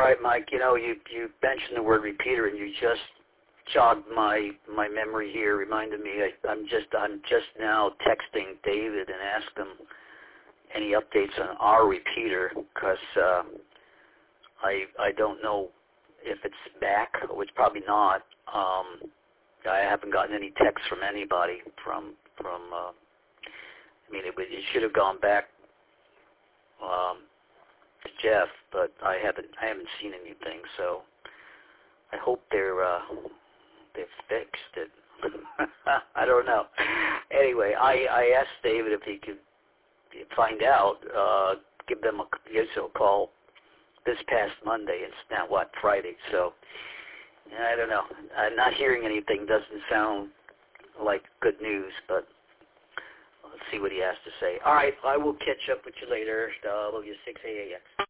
right, Mike. You know, you mentioned the word repeater, and you just jogged my memory here. Reminded me. I'm just now texting David and asked him any updates on our repeater, because I don't know if it's back, which probably not. I haven't gotten any texts from anybody from. I mean, it should have gone back to Jeff, but I haven't seen anything. So I hope they've fixed it. I don't know. Anyway, I asked David if he could find out, give them a call this past Monday. It's now Friday. So I don't know. Not hearing anything doesn't sound like good news, but let's see what he has to say. All right, I will catch up with you later. W6AAX.